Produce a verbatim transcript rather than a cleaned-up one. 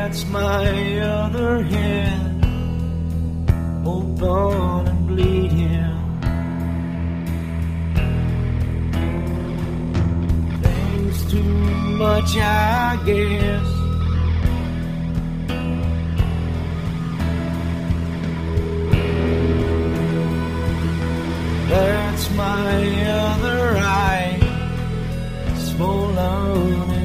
That's my other hand, open and bleeding. Things too much, I guess. That's my other eye, swollen